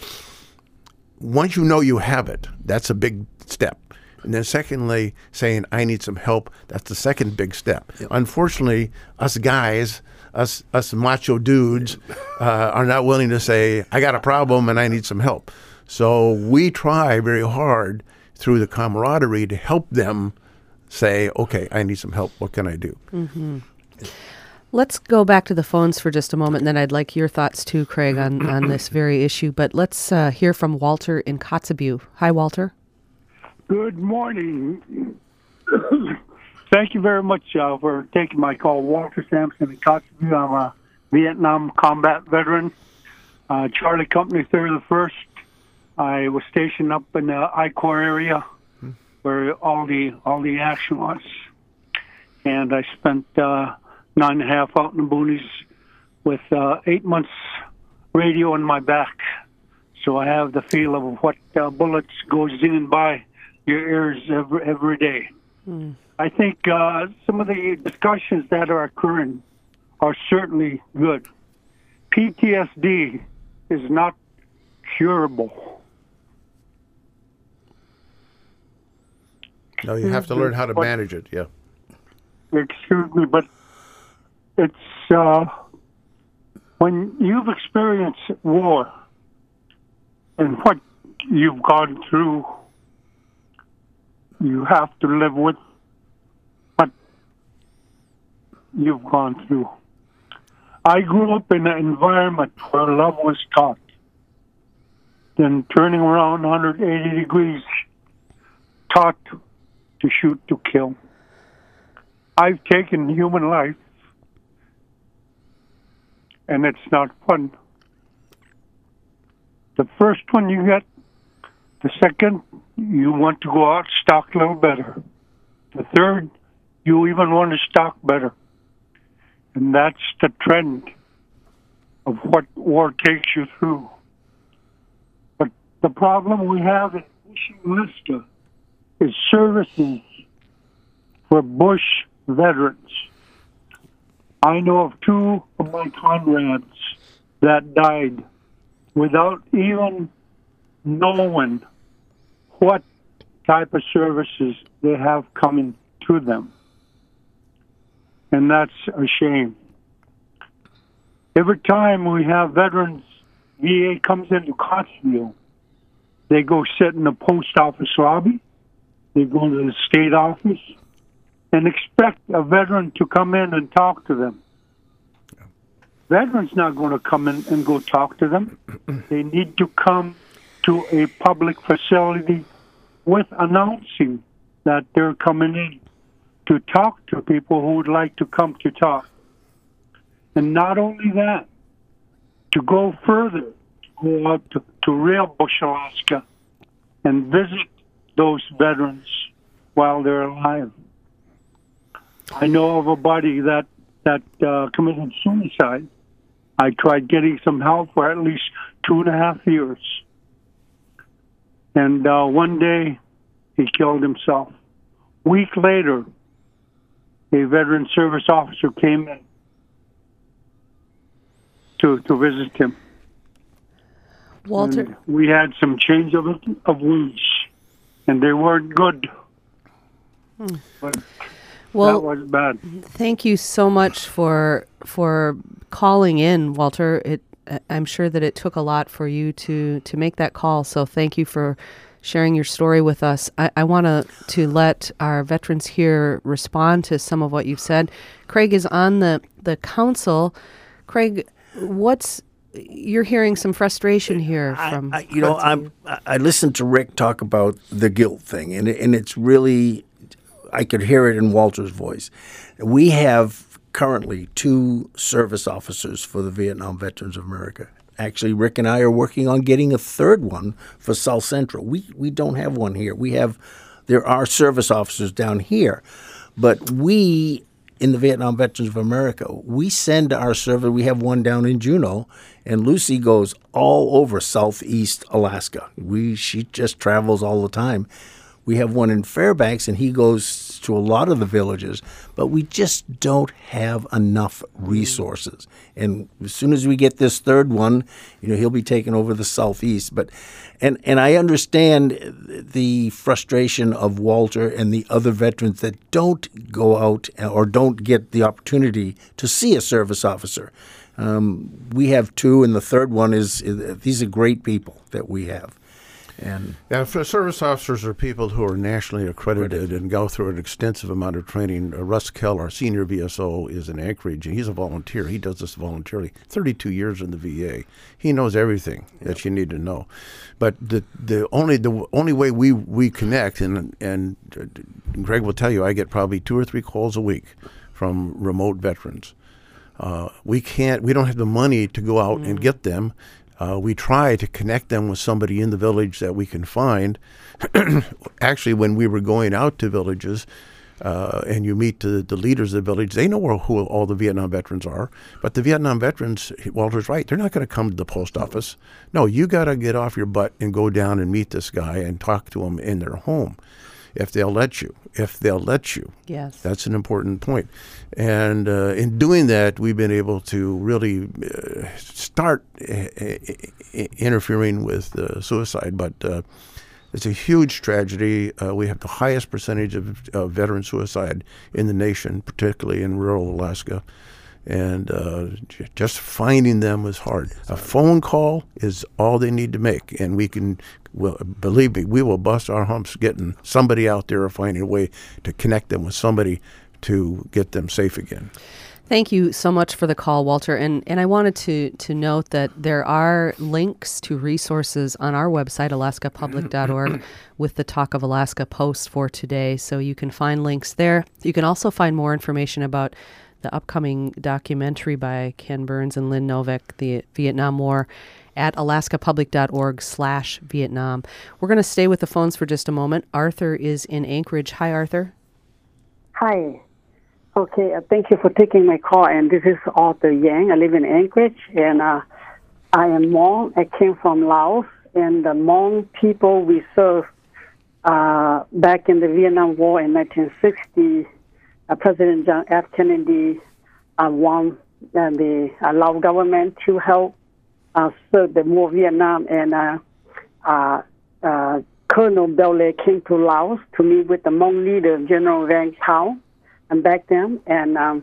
Once you know you have it, that's a big step. And then secondly, saying, I need some help, that's the second big step. Yep. Unfortunately, us guys, us us macho dudes uh, are not willing to say, I got a problem and I need some help. So we try very hard through the camaraderie to help them say, okay, I need some help. What can I do? Mm-hmm. Let's go back to the phones for just a moment, and then I'd like your thoughts too, Craig, on, on this very issue. But let's uh, hear from Walter in Kotzebue. Hi, Walter. Good morning. Thank you very much uh, for taking my call. Walter Sampson in Kotzebue. I'm a Vietnam combat veteran. Uh, Charlie Company, third of the first. I was stationed up in the I Corps area where all the all the action was. And I spent uh, nine and a half out in the boonies with uh, eight months radio on my back. So I have the feel of what uh, bullets goes in by your ears every, every day. Mm. I think uh, some of the discussions that are occurring are certainly good. P T S D is not curable. No, you have to learn how to manage it, yeah. Excuse me, but it's uh, when you've experienced war and what you've gone through, you have to live with what you've gone through. I grew up in an environment where love was taught. Then turning around one hundred eighty degrees, taught to shoot to kill. I've taken human life, and it's not fun. The first one you get, the second, you want to go out stock a little better. The third, you even want to stock better. And that's the trend of what war takes you through. But the problem we have in Bush, Alaska is services for Bush veterans. I know of two of my comrades that died without even knowing what type of services they have coming to them. And that's a shame. Every time we have veterans, V A comes into Kotzebue, they go sit in the post office lobby, they go to the state office, and expect a veteran to come in and talk to them. Yeah. Veterans not going to come in and go talk to them. They need to come to a public facility with announcing that they're coming in to talk to people who would like to come to talk. And not only that, to go further, to go out to, to real Bush, Alaska, and visit those veterans while they're alive. I know of a buddy that, that uh, committed suicide. I tried getting some help for at least two and a half years. And uh, one day, he killed himself. A week later, a veteran service officer came in to to visit him. Walter, and we had some change of of wounds, and they weren't good. Hmm. But well, that was bad. Thank you so much for for calling in, Walter. It I'm sure that it took a lot for you to to make that call. So thank you for sharing your story with us. I, I want to to let our veterans here respond to some of what you've said. Craig is on the, the council. Craig, what's you're hearing some frustration here from I, I, you know I'm I listened to Rick talk about the guilt thing, and and it's really I could hear it in Walter's voice. We have currently two service officers for the Vietnam Veterans of America. Actually, Rick and I are working on getting a third one for South Central. We we don't have one here. We have, there are service officers down here, but we in the Vietnam Veterans of America, we send our service. We have one down in Juneau, and Lucy goes all over Southeast Alaska. We she just travels all the time. We have one in Fairbanks, and he goes to a lot of the villages, but we just don't have enough resources. And as soon as we get this third one, you know, he'll be taking over the Southeast. But, and and I understand the frustration of Walter and the other veterans that don't go out or don't get the opportunity to see a service officer. Um, we have two, and the third one is, is these are great people that we have. And yeah, for service officers are people who are nationally accredited and go through an extensive amount of training. Uh, Russ Kell, our senior V S O, is in Anchorage, and he's a volunteer. He does this voluntarily. thirty-two years in the V A. He knows everything yep. that you need to know. But the the only the only way we, we connect, and and Greg will tell you, I get probably two or three calls a week from remote veterans. Uh, we can't. We don't have the money to go out mm. and get them. Uh, we try to connect them with somebody in the village that we can find. Actually, when we were going out to villages, uh, and you meet the, the leaders of the village, they know where, who all the Vietnam veterans are. But the Vietnam veterans, Walter's right, they're not going to come to the post office. No, you got to get off your butt and go down and meet this guy and talk to him in their home. If they'll let you, if they'll let you. Yes. That's an important point. And uh, in doing that, we've been able to really uh, start uh, interfering with uh, suicide. But uh, it's a huge tragedy. Uh, we have the highest percentage of uh, veteran suicide in the nation, particularly in rural Alaska. And uh, j- just finding them is hard. A phone call is all they need to make, and we can, well, believe me, we will bust our humps getting somebody out there or finding a way to connect them with somebody to get them safe again. Thank you so much for the call, Walter. And and I wanted to to note that there are links to resources on our website, alaska public dot org, with the Talk of Alaska post for today. So you can find links there. You can also find more information about the upcoming documentary by Ken Burns and Lynn Novick, the Vietnam War, at alaska public dot org slash Vietnam. We're going to stay with the phones for just a moment. Arthur is in Anchorage. Hi, Arthur. Hi. Okay, uh, thank you for taking my call. And this is Arthur Yang. I live in Anchorage, and uh, I am Hmong. I came from Laos, and the Hmong people we served uh, back in the Vietnam War in nineteen sixty. Uh, President John F. Kennedy uh, won uh, the uh, Lao government to help uh, serve the war Vietnam, and uh, uh, uh, Colonel Belay came to Laos to meet with the Hmong leader, General Vang Thao, and back then. And um,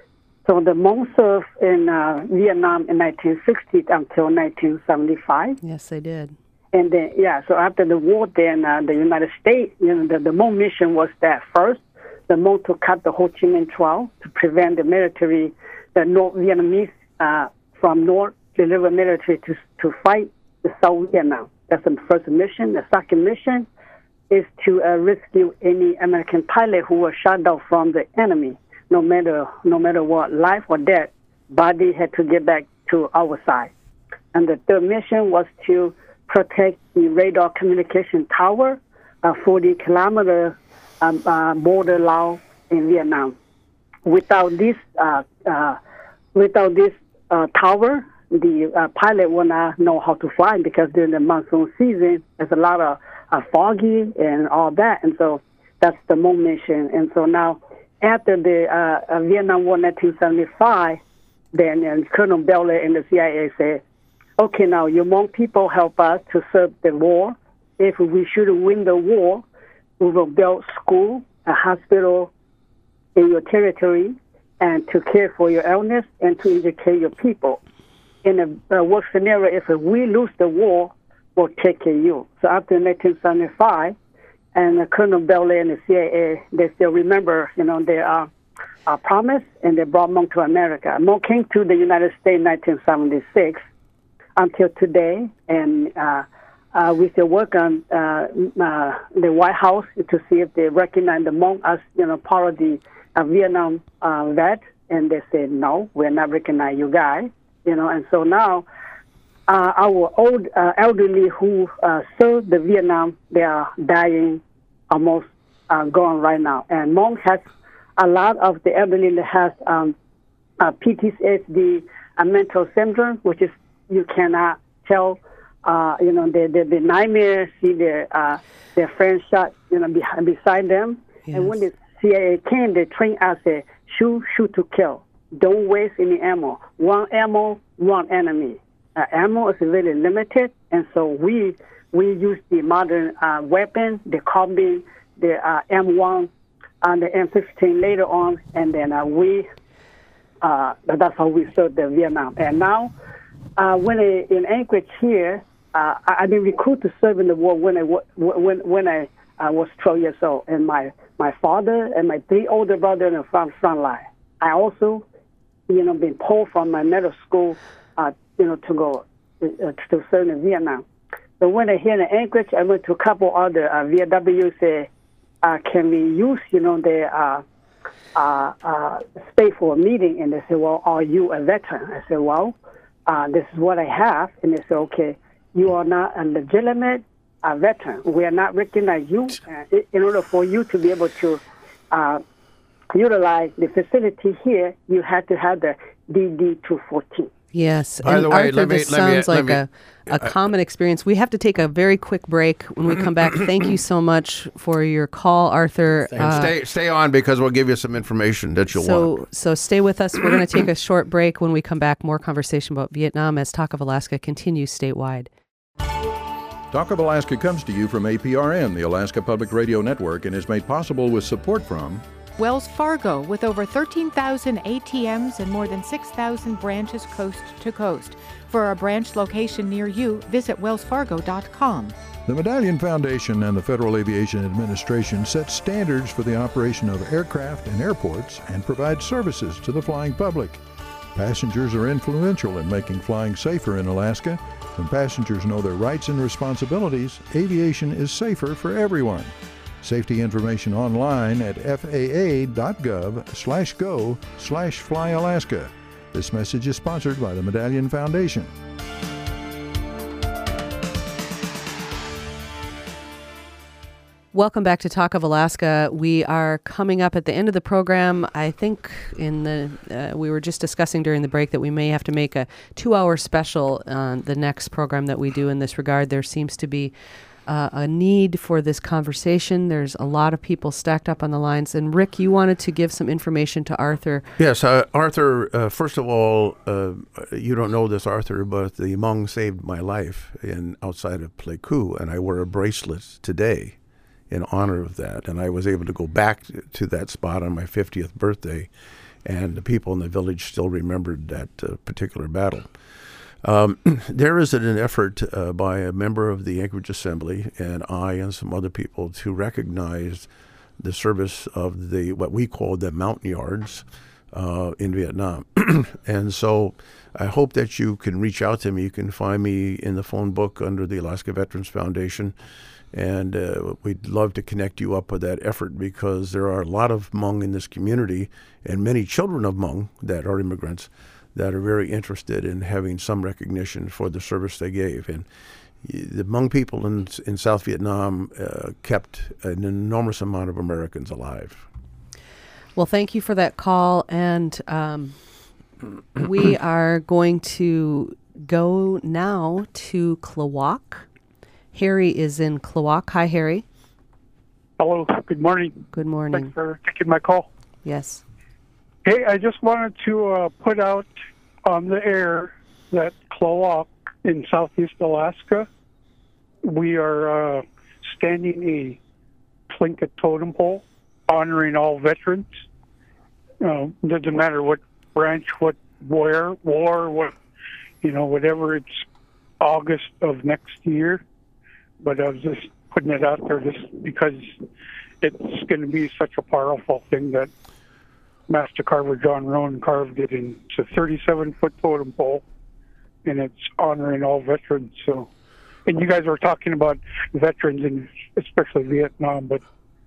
so the Hmong served in uh, Vietnam in nineteen sixty until nineteen seventy-five. Yes, they did. And then, yeah, so after the war, then uh, the United States, you know, the, the Hmong mission was that first. The Hmong to cut the Ho Chi Minh Trail to prevent the military, the North Vietnamese uh, from North, deliver military to to fight the South Vietnam. That's the first mission. The second mission is to uh, rescue any American pilot who was shot down from the enemy. No matter no matter what, life or death, body had to get back to our side. And the third mission was to protect the radar communication tower, a forty kilometer Um, uh, border Laos in Vietnam. Without this, uh, uh, without this uh, tower, the uh, pilot will not know how to fly, because during the monsoon season, there's a lot of uh, foggy and all that, and so that's the Hmong mission. And so now, after the uh, uh, Vietnam War, nineteen seventy-five, then and Colonel Belay and the C I A said, "Okay, now you Hmong people help us to serve the war. If we should win the war, we will build school, a hospital in your territory, and to care for your illness and to educate your people. In a, a worst scenario, if we lose the war, we'll take care of you." So after nineteen seventy-five, and uh, Colonel Belay and the C I A, they still remember, you know, their uh, uh, promise, and they brought Hmong to America. Hmong came to the United States in nineteen seventy-six until today, and uh, Uh, we still work on uh, uh, the White House to see if they recognize the Hmong as, you know, part of the uh, Vietnam uh, vet, and they said, "No, we're not recognize you guys," you know. And so now, uh, our old uh, elderly who uh, served the Vietnam, they are dying, almost uh, gone right now. And Hmong has a lot of the elderly that has um, uh, P T S D, a mental syndrome, which is you cannot tell. Uh, you know, the the, the nightmare, see their uh, their friends shot, you know, behind, beside them. Yes. And when the C I A came, they trained us, say, shoot, shoot to kill. Don't waste any ammo. One ammo, one enemy. Uh, ammo is very limited, and so we we use the modern uh, weapon, the carbine, the uh, M one, and the M fifteen later on, and then uh, we, uh, that's how we served the Vietnam. And now, uh, when it, in Anchorage here, uh, I- I've been recruited to serve in the war when I wa- when when I uh, was twelve years old, and my my father and my three older brothers in the front front line. I also, you know, been pulled from my middle school, uh, you know, to go uh, to serve in Vietnam. So when I here in Anchorage, I went to a couple other uh, V W say, uh, can we use, you know, the uh, uh, uh, stay for a meeting? And they said, well, are you a veteran? I said, well, uh, this is what I have. And they said, okay, you are not a legitimate uh, veteran. We are not recognize you uh, in order for you to be able to uh, utilize the facility here. You had to have the D D two fourteen. Yes. By and the way, Arthur, let me- this let me- sounds let like me- a, a common experience. We have to take a very quick break. When we come back, thank you so much for your call, Arthur. Uh, stay stay on because we'll give you some information that you'll so, want. so stay with us. We're going to take a short break. When we come back, more conversation about Vietnam as Talk of Alaska continues statewide. Talk of Alaska comes to you from A P R N, the Alaska Public Radio Network, and is made possible with support from Wells Fargo, with over thirteen thousand A T Ms and more than six thousand branches coast to coast. For a branch location near you, visit wells fargo dot com. the Medallion Foundation and the Federal Aviation Administration set standards for the operation of aircraft and airports and provide services to the flying public. Passengers are influential in making flying safer in Alaska. When passengers know their rights and responsibilities, aviation is safer for everyone. Safety information online at f a a dot gov slash go slash fly Alaska. This message is sponsored by the Medallion Foundation. Welcome back to Talk of Alaska. We are coming up at the end of the program. I think in the uh, we were just discussing during the break that we may have to make a two-hour special on the next program that we do in this regard. There seems to be uh, a need for this conversation. There's a lot of people stacked up on the lines. And Rick, you wanted to give some information to Arthur. Yes, uh, Arthur, uh, first of all, uh, you don't know this, Arthur, but the Hmong saved my life in outside of Pleiku, and I wear a bracelet today in honor of that. And I was able to go back to that spot on my fiftieth birthday, and the people in the village still remembered that uh, particular battle. Um, there is an effort uh, by a member of the Anchorage Assembly and I and some other people to recognize the service of the what we call the Mountain Yards uh, in Vietnam. And so I hope that you can reach out to me. You can find me in the phone book under the Alaska Veterans Foundation. And uh, we'd love to connect you up with that effort because there are a lot of Hmong in this community and many children of Hmong that are immigrants that are very interested in having some recognition for the service they gave. And the Hmong people in, in South Vietnam uh, kept an enormous amount of Americans alive. Well, thank you for that call. And um, we are going to go now to Klawock. Harry is in Klawock. Hi, Harry. Hello. Good morning. Good morning. Thanks for taking my call. Yes. Hey, I just wanted to uh, put out on the air that Klawock in southeast Alaska, we are uh, standing a Tlingit totem pole honoring all veterans. Uh, doesn't matter what branch, what where, war, what, you know, whatever. It's August of next year. But I was just putting it out there just because it's going to be such a powerful thing that Master Carver John Roan carved it in. It's a thirty-seven foot totem pole, and it's honoring all veterans. So, and you guys were talking about veterans and especially Vietnam, but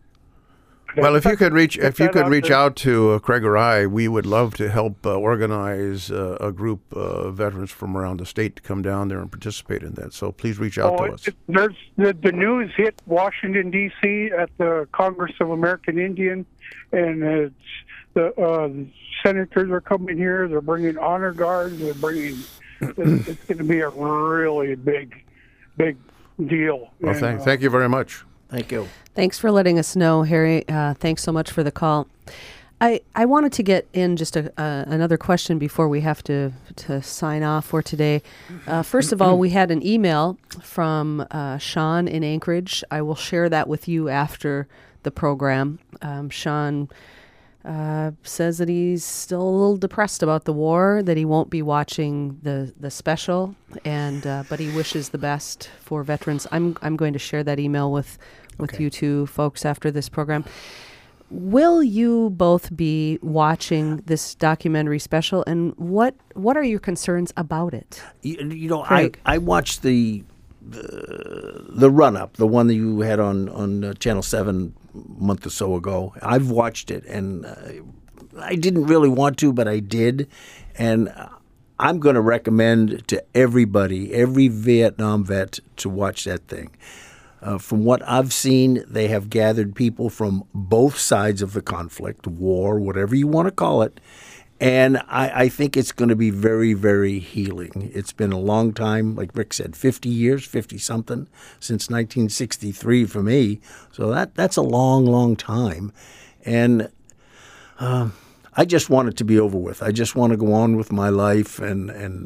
well, if you could reach if you could out reach there. out to uh, Craig or I, we would love to help uh, organize uh, a group of veterans from around the state to come down there and participate in that. So please reach out Oh, to us. it- there's the, the news hit Washington D C at the Congress of American Indian, and it's the uh, senators are coming here. They're bringing honor guards. They're bringing. it's it's going to be a really big, big deal. Well, And, thank uh, thank you very much. Thank you. Thanks for letting us know, Harry. Uh, thanks so much for the call. I, I wanted to get in just a, uh, another question before we have to, to sign off for today. Uh, first of all, we had an email from uh, Sean in Anchorage. I will share that with you after the program. Um, Sean uh, says that he's still a little depressed about the war, that he won't be watching the, the special, and uh, but he wishes the best for veterans. I'm I'm going to share that email with, with Okay. you two folks after this program. Will you both be watching this documentary special, and what what are your concerns about it? You, you know, I, Craig. I watched the the, the run up, the one that you had on on uh, Channel Seven a month or so ago. I've watched it, and uh, I didn't really want to, but I did, and uh, I'm going to recommend to everybody, every Vietnam vet, to watch that thing. Uh, from what I've seen, they have gathered people from both sides of the conflict, war, whatever you want to call it. And I, I think it's going to be very, very healing. It's been a long time, like Rick said, fifty years, fifty-something, since nineteen sixty-three for me. So that that's a long, long time. And uh, I just want it to be over with. I just want to go on with my life and, and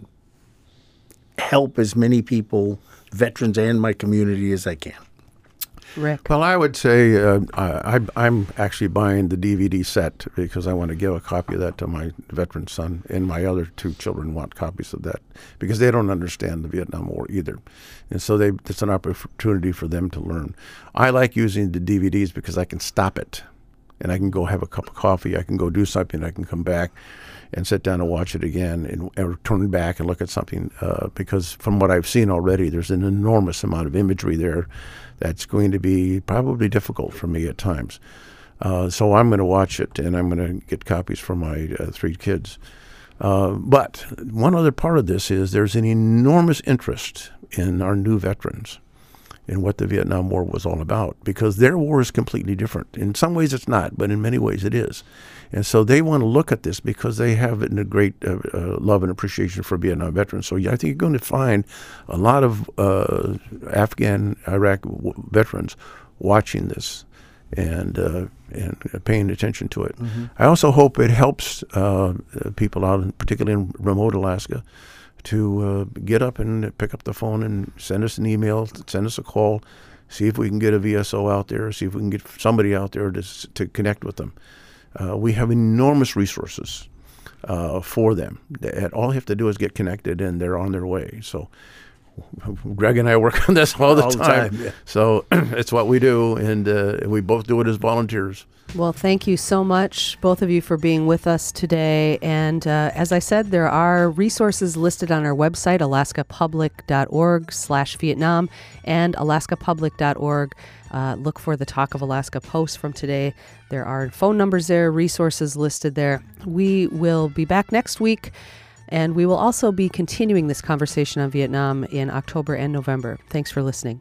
help as many people, veterans and my community, as I can. Rick? Well, I would say uh, I, I'm actually buying the D V D set because I want to give a copy of that to my veteran son, and my other two children want copies of that because they don't understand the Vietnam War either. And so they, it's an opportunity for them to learn. I like using the D V Ds because I can stop it, and I can go have a cup of coffee, I can go do something, I can come back and sit down and watch it again, and or turn back and look at something uh, because from what I've seen already, there's an enormous amount of imagery there that's going to be probably difficult for me at times. Uh, so I'm going to watch it, and I'm going to get copies for my uh, three kids. Uh, but one other part of this is there's an enormous interest in our new veterans in what the Vietnam War was all about, because their war is completely different. In some ways it's not, but in many ways it is. And so they want to look at this because they have a great uh, uh, love and appreciation for Vietnam veterans. So yeah, I think you're going to find a lot of uh, Afghan, Iraq w- veterans watching this and uh, and paying attention to it. Mm-hmm. I also hope it helps uh, people out, in, particularly in remote Alaska, to uh, get up and pick up the phone and send us an email, send us a call, see if we can get a V S O out there, see if we can get somebody out there to to connect with them. Uh, we have enormous resources uh, for them. That all you have to do is get connected, and they're on their way. So Greg and I work on this all the all time. The time yeah. So it's what we do, and uh, we both do it as volunteers. Well, thank you so much, both of you, for being with us today. And uh, as I said, there are resources listed on our website, alaskapublic.org slash Vietnam and alaskapublic.org. Uh, look for the Talk of Alaska post from today. There are phone numbers there, resources listed there. We will be back next week, and we will also be continuing this conversation on Vietnam in October and November. Thanks for listening.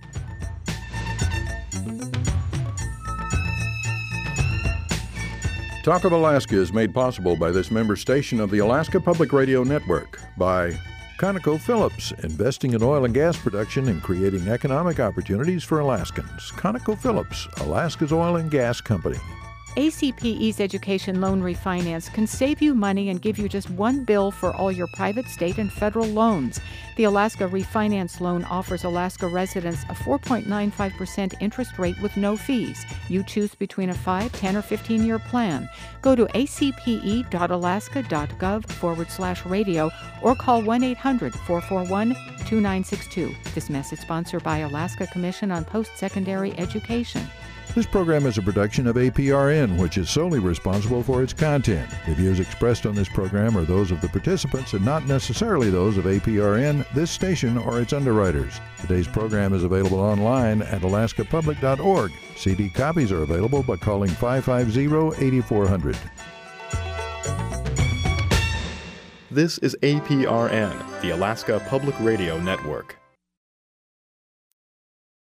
Talk of Alaska is made possible by this member station of the Alaska Public Radio Network, by ConocoPhillips, investing in oil and gas production and creating economic opportunities for Alaskans. ConocoPhillips, Alaska's oil and gas company. A C P E's Education Loan Refinance can save you money and give you just one bill for all your private, state, and federal loans. The Alaska Refinance Loan offers Alaska residents a four point nine five percent interest rate with no fees. You choose between a five, ten, or fifteen-year plan. Go to acpe.alaska.gov forward slash radio or call one eight hundred, four four one, two nine six two. This message sponsored by Alaska Commission on Post-Secondary Education. This program is a production of A P R N, which is solely responsible for its content. The views expressed on this program are those of the participants and not necessarily those of A P R N, this station, or its underwriters. Today's program is available online at alaska public dot org. C D copies are available by calling five five zero, eight four zero zero. This is A P R N, the Alaska Public Radio Network.